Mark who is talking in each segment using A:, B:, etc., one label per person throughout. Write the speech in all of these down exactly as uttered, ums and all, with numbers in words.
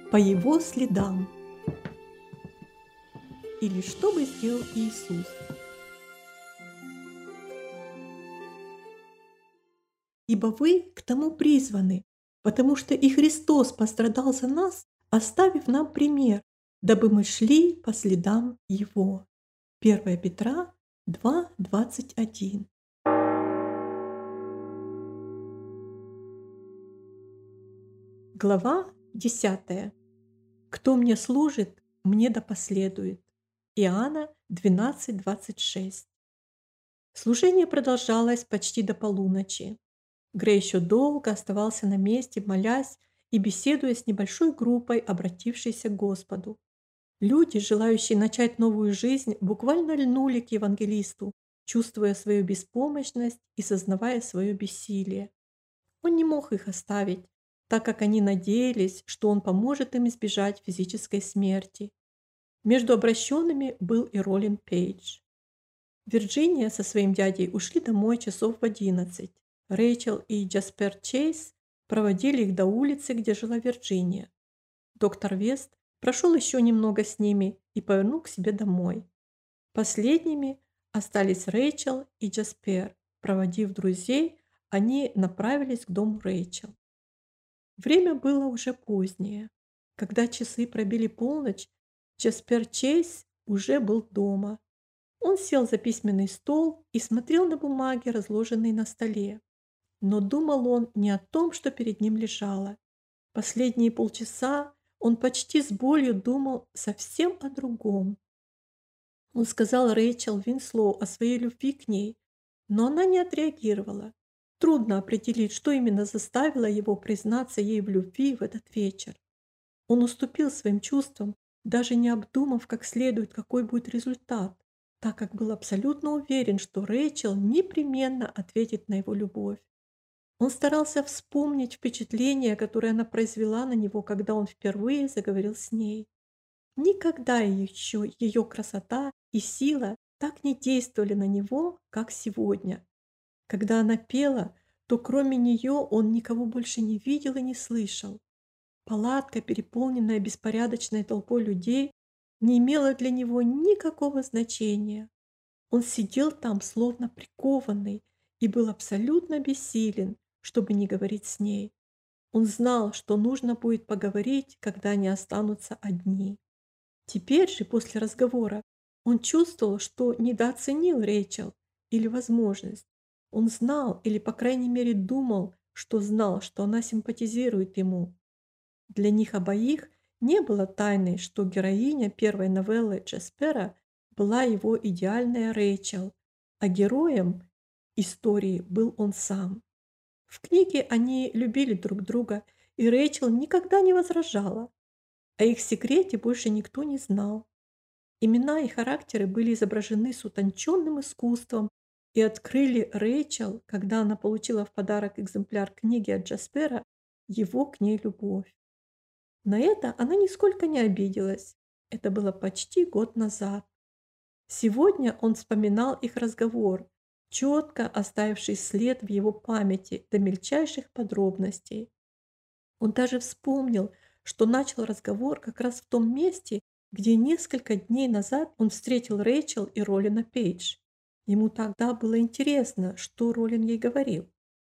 A: По его следам. Или что бы сделал Иисус? Ибо вы к тому призваны, потому что и Христос пострадал за нас, оставив нам пример, дабы мы шли по следам Его. первое Петра два, двадцать один. Глава десятая. Кто мне служит, мне да последует. Иоанна двенадцать, двадцать шесть. Служение продолжалось почти до полуночи. Грей еще долго оставался на месте, молясь и беседуя с небольшой группой, обратившейся к Господу. Люди, желающие начать новую жизнь, буквально льнули к евангелисту, чувствуя свою беспомощность и сознавая свое бессилие. Он не мог их оставить, так как они надеялись, что он поможет им избежать физической смерти. Между обращенными был и Ролин Пейдж. Вирджиния со своим дядей ушли домой часов в одиннадцать. Рэйчел и Джаспер Чейз проводили их до улицы, где жила Вирджиния. Доктор Вест прошел еще немного с ними и повернул к себе домой. Последними остались Рэйчел и Джаспер. Проводив друзей, они направились к дому Рэйчел. Время было уже позднее. Когда часы пробили полночь, Джаспер Чейз уже был дома. Он сел за письменный стол и смотрел на бумаги, разложенные на столе. Но думал он не о том, что перед ним лежало. Последние полчаса он почти с болью думал совсем о другом. Он сказал Рэйчел Винслоу о своей любви к ней, но она не отреагировала. Трудно определить, что именно заставило его признаться ей в любви в этот вечер. Он уступил своим чувствам, даже не обдумав как следует, какой будет результат, так как был абсолютно уверен, что Рэйчел непременно ответит на его любовь. Он старался вспомнить впечатление, которое она произвела на него, когда он впервые заговорил с ней. Никогда еще ее красота и сила так не действовали на него, как сегодня. Когда она пела, то кроме нее он никого больше не видел и не слышал. Палатка, переполненная беспорядочной толпой людей, не имела для него никакого значения. Он сидел там, словно прикованный, и был абсолютно бессилен, чтобы не говорить с ней. Он знал, что нужно будет поговорить, когда они останутся одни. Теперь же, после разговора, он чувствовал, что недооценил Рэйчел или возможность. Он знал, или, по крайней мере, думал, что знал, что она симпатизирует ему. Для них обоих не было тайной, что героиня первой новеллы Джаспера была его идеальная Рэйчел, а героем истории был он сам. В книге они любили друг друга, и Рэйчел никогда не возражала. О их секрете больше никто не знал. Имена и характеры были изображены с утонченным искусством и открыли Рэйчел, когда она получила в подарок экземпляр книги от Джаспера, его к ней любовь. На это она нисколько не обиделась. Это было почти год назад. Сегодня он вспоминал их разговор, четко оставивший след в его памяти до мельчайших подробностей. Он даже вспомнил, что начал разговор как раз в том месте, где несколько дней назад он встретил Рэйчел и Ролина Пейдж. Ему тогда было интересно, что Ролин ей говорил.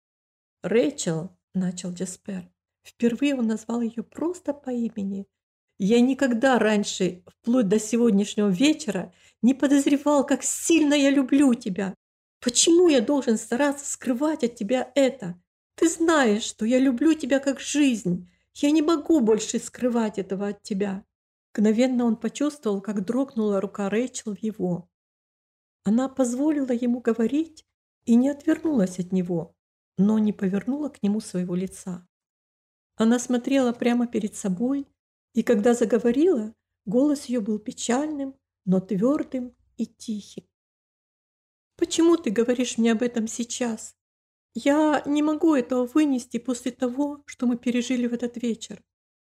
A: «Рэйчел», — начал Джаспер. Впервые он назвал ее просто по имени. «Я никогда раньше, вплоть до сегодняшнего вечера, не подозревал, как сильно я люблю тебя. Почему я должен стараться скрывать от тебя это? Ты знаешь, что я люблю тебя как жизнь. Я не могу больше скрывать этого от тебя». Мгновенно он почувствовал, как дрогнула рука Рэйчел в его. Она позволила ему говорить и не отвернулась от него, но не повернула к нему своего лица. Она смотрела прямо перед собой, и когда заговорила, голос ее был печальным, но твердым и тихим. «Почему ты говоришь мне об этом сейчас? Я не могу этого вынести после того, что мы пережили в этот вечер».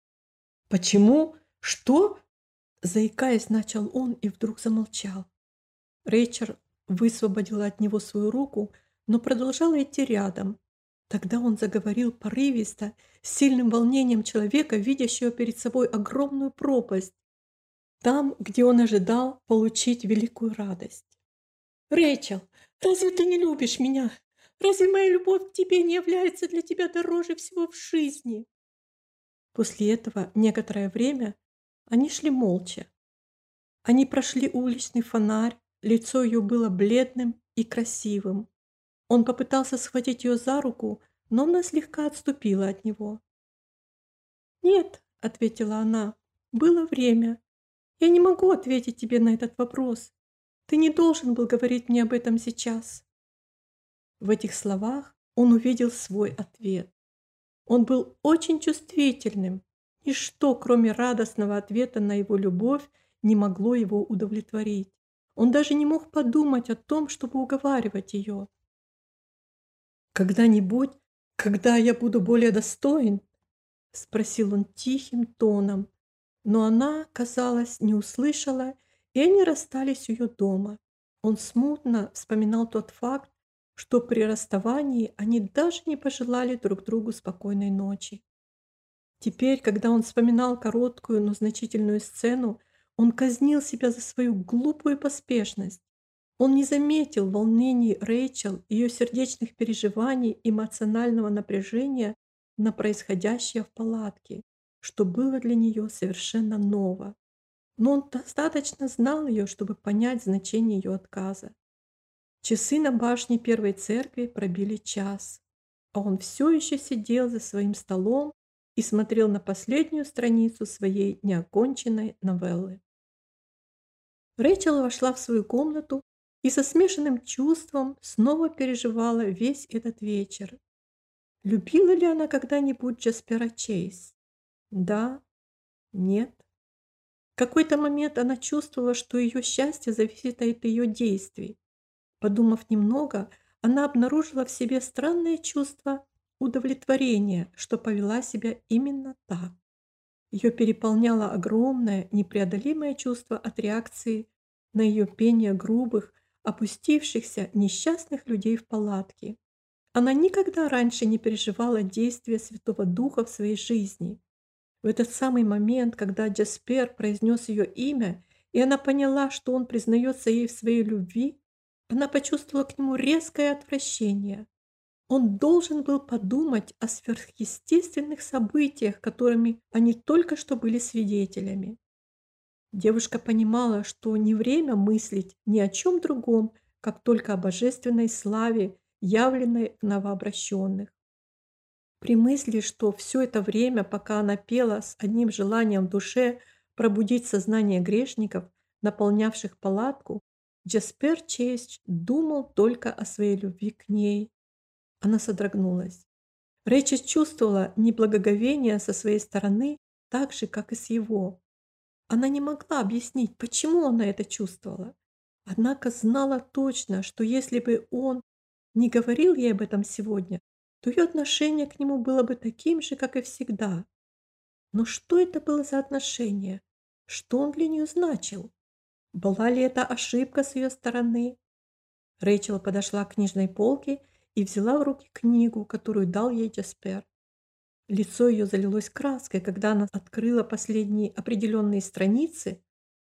A: «Почему? Что?» Заикаясь, начал он и вдруг замолчал. Рэйчел высвободила от него свою руку, но продолжала идти рядом. Тогда он заговорил порывисто, с сильным волнением человека, видящего перед собой огромную пропасть, там, где он ожидал получить великую радость. «Рэйчел, разве ты не любишь меня? Разве моя любовь к тебе не является для тебя дороже всего в жизни?» После этого некоторое время они шли молча. Они прошли уличный фонарь, лицо ее было бледным и красивым. Он попытался схватить ее за руку, но она слегка отступила от него. «Нет», — ответила она, — «было время. Я не могу ответить тебе на этот вопрос. Ты не должен был говорить мне об этом сейчас». В этих словах он увидел свой ответ. Он был очень чувствительным. Ничто, кроме радостного ответа на его любовь, не могло его удовлетворить. Он даже не мог подумать о том, чтобы уговаривать ее. «Когда-нибудь, когда я буду более достоин?» — спросил он тихим тоном, но она, казалось, не услышала, и они расстались у ее дома. Он смутно вспоминал тот факт, что при расставании они даже не пожелали друг другу спокойной ночи. Теперь, когда он вспоминал короткую, но значительную сцену, он казнил себя за свою глупую поспешность. Он не заметил волнений Рэйчел, ее сердечных переживаний, эмоционального напряжения на происходящее в палатке, что было для нее совершенно ново. Но он достаточно знал ее, чтобы понять значение ее отказа. Часы на башне первой церкви пробили час, а он все еще сидел за своим столом и смотрел на последнюю страницу своей неоконченной новеллы. Рэйчел вошла в свою комнату и со смешанным чувством снова переживала весь этот вечер. Любила ли она когда-нибудь Джаспера Чейз? Да, нет. В какой-то момент она чувствовала, что ее счастье зависит от ее действий. Подумав немного, она обнаружила в себе странное чувство удовлетворения, что повела себя именно так. Ее переполняло огромное, непреодолимое чувство от реакции на ее пение грубых, опустившихся, несчастных людей в палатке. Она никогда раньше не переживала действия Святого Духа в своей жизни. В этот самый момент, когда Джаспер произнес ее имя, и она поняла, что он признается ей в своей любви, она почувствовала к нему резкое отвращение. Он должен был подумать о сверхъестественных событиях, которыми они только что были свидетелями. Девушка понимала, что не время мыслить ни о чем другом, как только о божественной славе, явленной в новообращенных. При мысли, что все это время, пока она пела с одним желанием в душе пробудить сознание грешников, наполнявших палатку, Джаспер Чейз думал только о своей любви к ней. Она содрогнулась. Рэйчел чувствовала неблагоговение со своей стороны так же, как и с его. Она не могла объяснить, почему она это чувствовала. Однако знала точно, что если бы он не говорил ей об этом сегодня, то ее отношение к нему было бы таким же, как и всегда. Но что это было за отношение? Что он для нее значил? Была ли это ошибка с ее стороны? Рэйчел подошла к книжной полке и взяла в руки книгу, которую дал ей Джаспер. Лицо ее залилось краской, когда она открыла последние определенные страницы.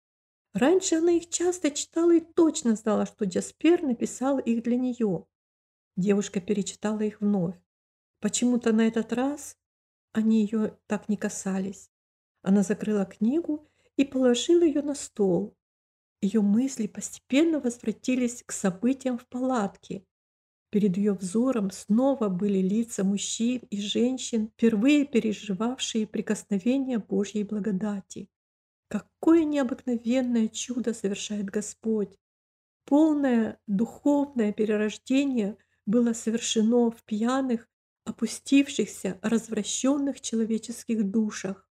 A: Раньше она их часто читала и точно знала, что Джаспер написал их для нее. Девушка перечитала их вновь. Почему-то на этот раз они ее так не касались. Она закрыла книгу и положила ее на стол. Ее мысли постепенно возвратились к событиям в палатке. Перед ее взором снова были лица мужчин и женщин, впервые переживавшие прикосновение Божьей благодати. Какое необыкновенное чудо совершает Господь! Полное духовное перерождение было совершено в пьяных, опустившихся, развращенных человеческих душах.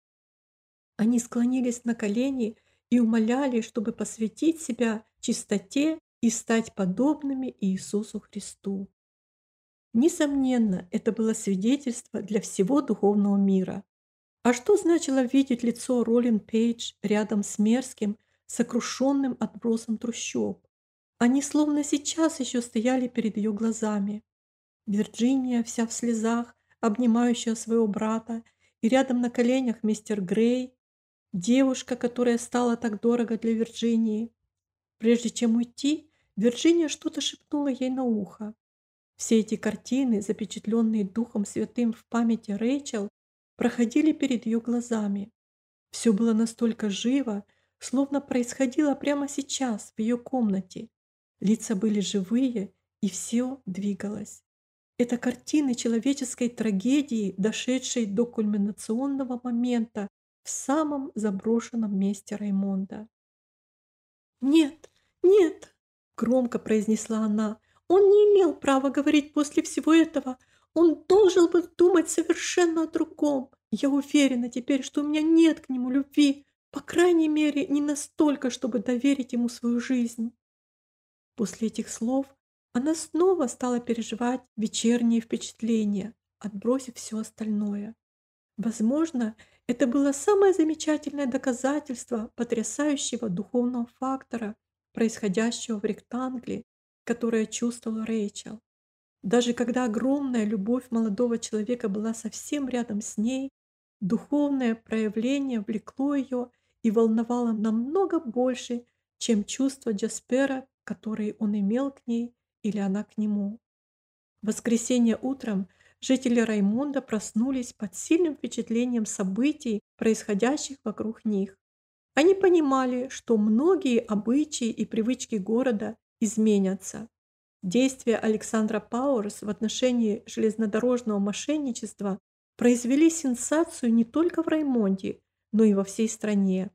A: Они склонились на колени и умоляли, чтобы посвятить себя чистоте и стать подобными Иисусу Христу. Несомненно, это было свидетельство для всего духовного мира. А что значило видеть лицо Ролин Пейдж рядом с мерзким, сокрушенным отбросом трущоб? Они словно сейчас еще стояли перед ее глазами. Вирджиния, вся в слезах, обнимающая своего брата, и рядом на коленях мистер Грей, девушка, которая стала так дорого для Вирджинии. Прежде чем уйти, Вирджиния что-то шепнула ей на ухо. Все эти картины, запечатленные Духом Святым в памяти Рэйчел, проходили перед ее глазами. Все было настолько живо, словно происходило прямо сейчас в ее комнате. Лица были живые, и все двигалось. Это картины человеческой трагедии, дошедшей до кульминационного момента в самом заброшенном месте Раймонда. «Нет, нет!» — громко произнесла она. «Он не имел права говорить после всего этого. Он должен был думать совершенно о другом. Я уверена теперь, что у меня нет к нему любви, по крайней мере, не настолько, чтобы доверить ему свою жизнь». После этих слов она снова стала переживать вечерние впечатления, отбросив все остальное. Возможно, это было самое замечательное доказательство потрясающего духовного фактора, происходящего в ректангле, которое чувствовала Рэйчел. Даже когда огромная любовь молодого человека была совсем рядом с ней, духовное проявление влекло ее и волновало намного больше, чем чувства Джаспера, которые он имел к ней или она к нему. В воскресенье утром жители Раймонда проснулись под сильным впечатлением событий, происходящих вокруг них. Они понимали, что многие обычаи и привычки города изменятся. Действия Александра Пауэрс в отношении железнодорожного мошенничества произвели сенсацию не только в Раймонде, но и во всей стране.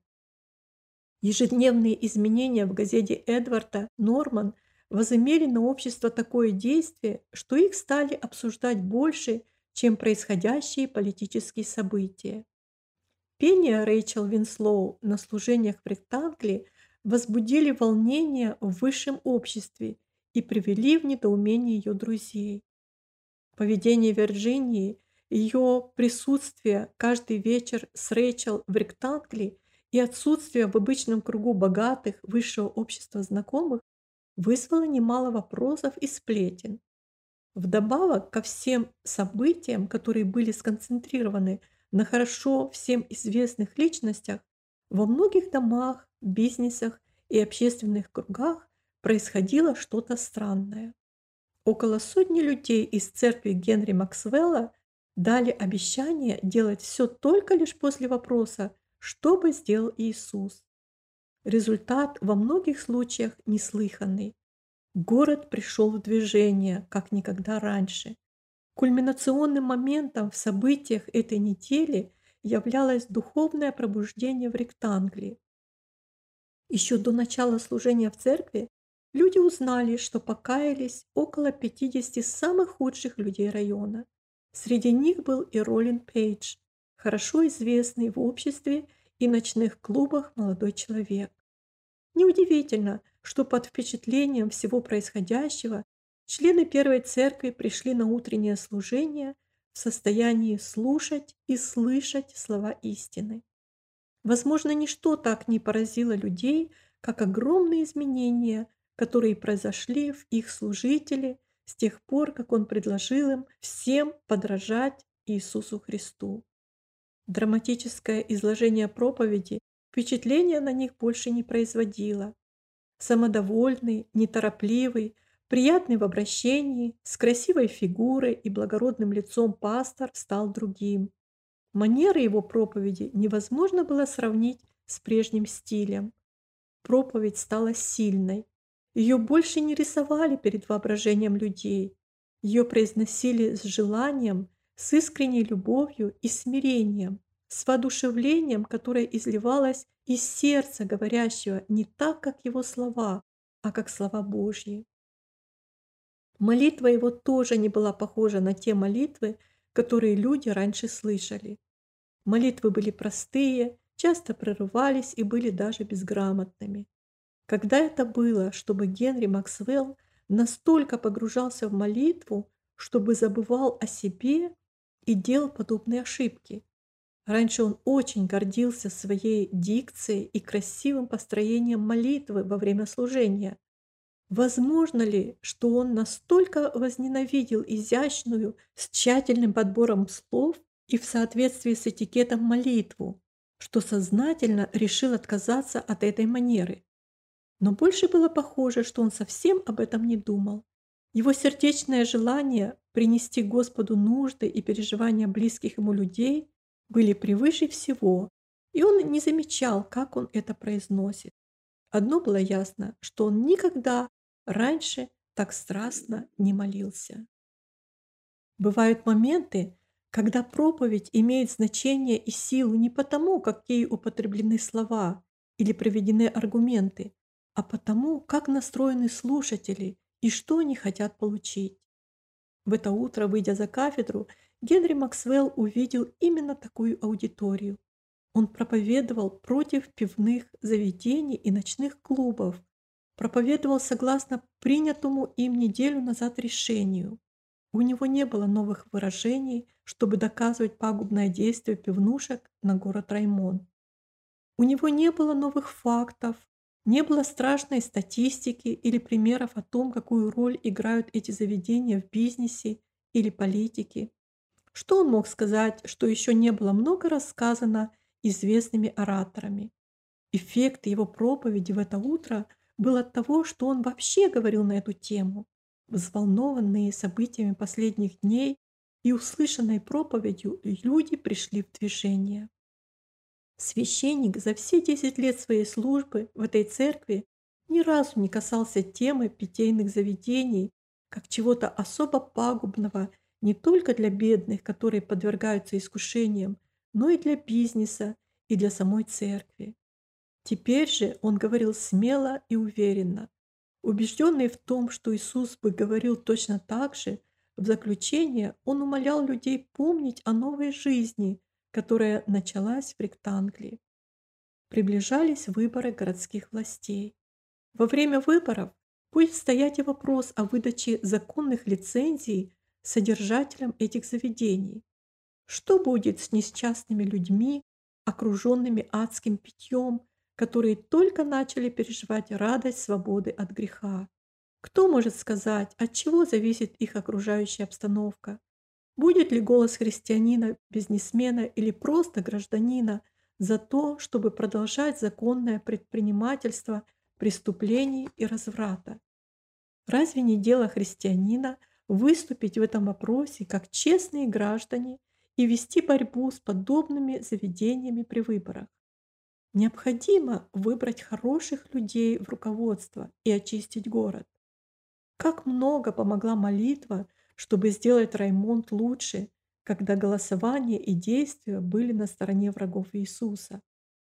A: Ежедневные изменения в газете Эдварда Норман возымели на общество такое действие, что их стали обсуждать больше, чем происходящие политические события. Пение Рэйчел Винслоу на служениях в Ректангле возбудили волнение в высшем обществе и привели в недоумение ее друзей. Поведение Вирджинии, ее присутствие каждый вечер с Рэйчел в Ректангле и отсутствие в обычном кругу богатых высшего общества знакомых вызвало немало вопросов и сплетен. Вдобавок ко всем событиям, которые были сконцентрированы на хорошо всем известных личностях, во многих домах, бизнесах и общественных кругах происходило что-то странное. Около сотни людей из церкви Генри Максвелла дали обещание делать все только лишь после вопроса, что бы сделал Иисус. Результат во многих случаях неслыханный. Город пришел в движение, как никогда раньше. Кульминационным моментом в событиях этой недели являлось духовное пробуждение в Ректангле. Еще до начала служения в церкви люди узнали, что покаялись около пятидесяти самых худших людей района. Среди них был и Ролин Пейдж, хорошо известный в обществе и ночных клубах молодой человек. Неудивительно, что под впечатлением всего происходящего члены Первой Церкви пришли на утреннее служение в состоянии слушать и слышать слова истины. Возможно, ничто так не поразило людей, как огромные изменения, которые произошли в их служителе с тех пор, как он предложил им всем подражать Иисусу Христу. Драматическое изложение проповеди впечатления на них больше не производило. Самодовольный, неторопливый, приятный в обращении, с красивой фигурой и благородным лицом пастор стал другим. Манеры его проповеди невозможно было сравнить с прежним стилем. Проповедь стала сильной. Ее больше не рисовали перед воображением людей. Ее произносили с желанием, с искренней любовью и смирением, с воодушевлением, которое изливалось из сердца говорящего не так, как его слова, а как слова Божьи. Молитва его тоже не была похожа на те молитвы, которые люди раньше слышали. Молитвы были простые, часто прерывались и были даже безграмотными. Когда это было, чтобы Генри Максвелл настолько погружался в молитву, чтобы забывал о себе и делал подобные ошибки? Раньше он очень гордился своей дикцией и красивым построением молитвы во время служения. Возможно ли, что он настолько возненавидел изящную, с тщательным подбором слов и в соответствии с этикетом молитву, что сознательно решил отказаться от этой манеры? Но больше было похоже, что он совсем об этом не думал. Его сердечное желание принести Господу нужды и переживания близких ему людей были превыше всего, и он не замечал, как он это произносит. Одно было ясно, что он никогда раньше так страстно не молился. Бывают моменты, когда проповедь имеет значение и силу не потому, какие употреблены слова или приведены аргументы, а потому, как настроены слушатели и что они хотят получить. В это утро, выйдя за кафедру, Генри Максвелл увидел именно такую аудиторию. Он проповедовал против пивных заведений и ночных клубов, проповедовал согласно принятому им неделю назад решению. У него не было новых выражений, чтобы доказывать пагубное действие пивнушек на город Раймон. У него не было новых фактов, не было страшной статистики или примеров о том, какую роль играют эти заведения в бизнесе или политике. Что он мог сказать, что еще не было много рассказано известными ораторами? Эффект его проповеди в это утро был от того, что он вообще говорил на эту тему. Взволнованные событиями последних дней и услышанной проповедью люди пришли в движение. Священник за все десять лет своей службы в этой церкви ни разу не касался темы питейных заведений как чего-то особо пагубного не только для бедных, которые подвергаются искушениям, но и для бизнеса и для самой церкви. Теперь же он говорил смело и уверенно. Убежденный в том, что Иисус бы говорил точно так же, в заключение он умолял людей помнить о новой жизни, которая началась в Ректанглии. Приближались выборы городских властей. Во время выборов будет стоять и вопрос о выдаче законных лицензий содержателям этих заведений. Что будет с несчастными людьми, окруженными адским питьем, которые только начали переживать радость свободы от греха? Кто может сказать, от чего зависит их окружающая обстановка? Будет ли голос христианина, бизнесмена или просто гражданина за то, чтобы продолжать законное предпринимательство преступлений и разврата? Разве не дело христианина выступить в этом вопросе как честные граждане и вести борьбу с подобными заведениями при выборах? Необходимо выбрать хороших людей в руководство и очистить город. Как много помогла молитва, чтобы сделать Раймонд лучше, когда голосование и действия были на стороне врагов Иисуса.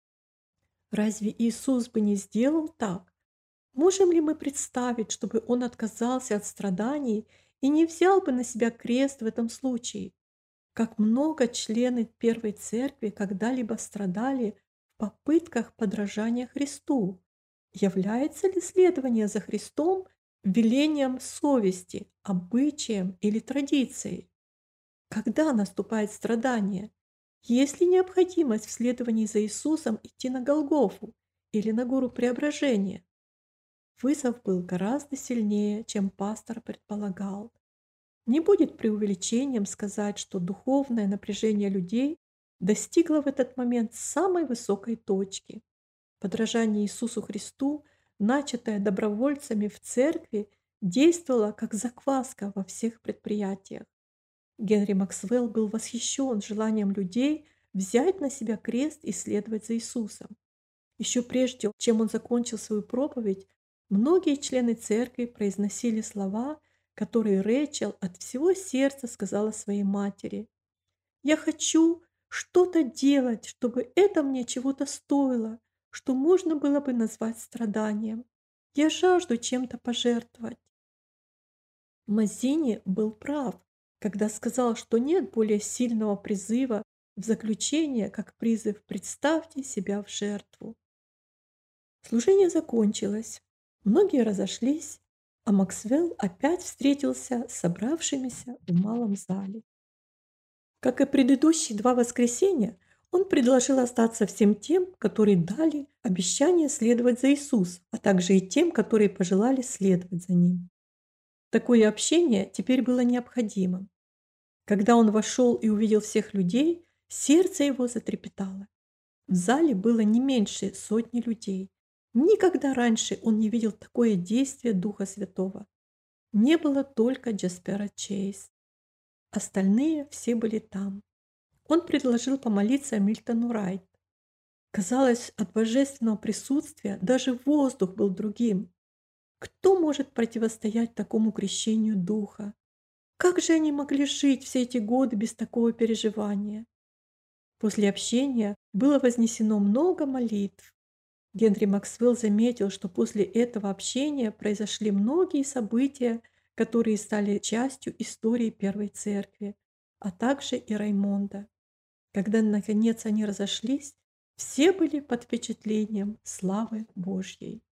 A: Разве Иисус бы не сделал так? Можем ли мы представить, чтобы Он отказался от страданий и не взял бы на себя крест в этом случае? Как много члены Первой Церкви когда-либо страдали в попытках подражания Христу? Является ли следование за Христом велением совести, обычаем или традицией? Когда наступает страдание? Есть ли необходимость в следовании за Иисусом идти на Голгофу или на гору Преображения? Вызов был гораздо сильнее, чем пастор предполагал. Не будет преувеличением сказать, что духовное напряжение людей достигло в этот момент самой высокой точки. Подражание Иисусу Христу, начатое добровольцами в церкви, действовало как закваска во всех предприятиях. Генри Максвелл был восхищен желанием людей взять на себя крест и следовать за Иисусом. Еще прежде, чем он закончил свою проповедь, многие члены церкви произносили слова, которые Рэйчел от всего сердца сказала своей матери. «Я хочу что-то делать, чтобы это мне чего-то стоило, что можно было бы назвать страданием. Я жажду чем-то пожертвовать». Маззини был прав, когда сказал, что нет более сильного призыва в заключение, как призыв «представьте себя в жертву». Служение закончилось, многие разошлись, а Максвелл опять встретился с собравшимися в малом зале. Как и предыдущие два воскресенья, Он предложил остаться всем тем, которые дали обещание следовать за Иисусом, а также и тем, которые пожелали следовать за Ним. Такое общение теперь было необходимым. Когда он вошел и увидел всех людей, сердце его затрепетало. В зале было не меньше сотни людей. Никогда раньше он не видел такое действие Духа Святого. Не было только Джаспера Чейз. Остальные все были там. Он предложил помолиться Мильтону Райт. Казалось, от божественного присутствия даже воздух был другим. Кто может противостоять такому крещению Духа? Как же они могли жить все эти годы без такого переживания? После общения было вознесено много молитв. Генри Максвелл заметил, что после этого общения произошли многие события, которые стали частью истории Первой Церкви, а также и Раймонда. Когда, наконец, они разошлись, все были под впечатлением славы Божьей.